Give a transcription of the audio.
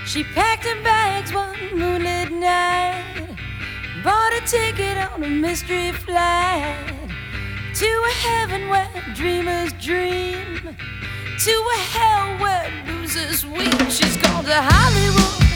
She packed her bags one moonlit night, bought a ticket on a mystery flight to a heaven where dreamers dream, to a hell where losers weep. She's gone to Hollywood,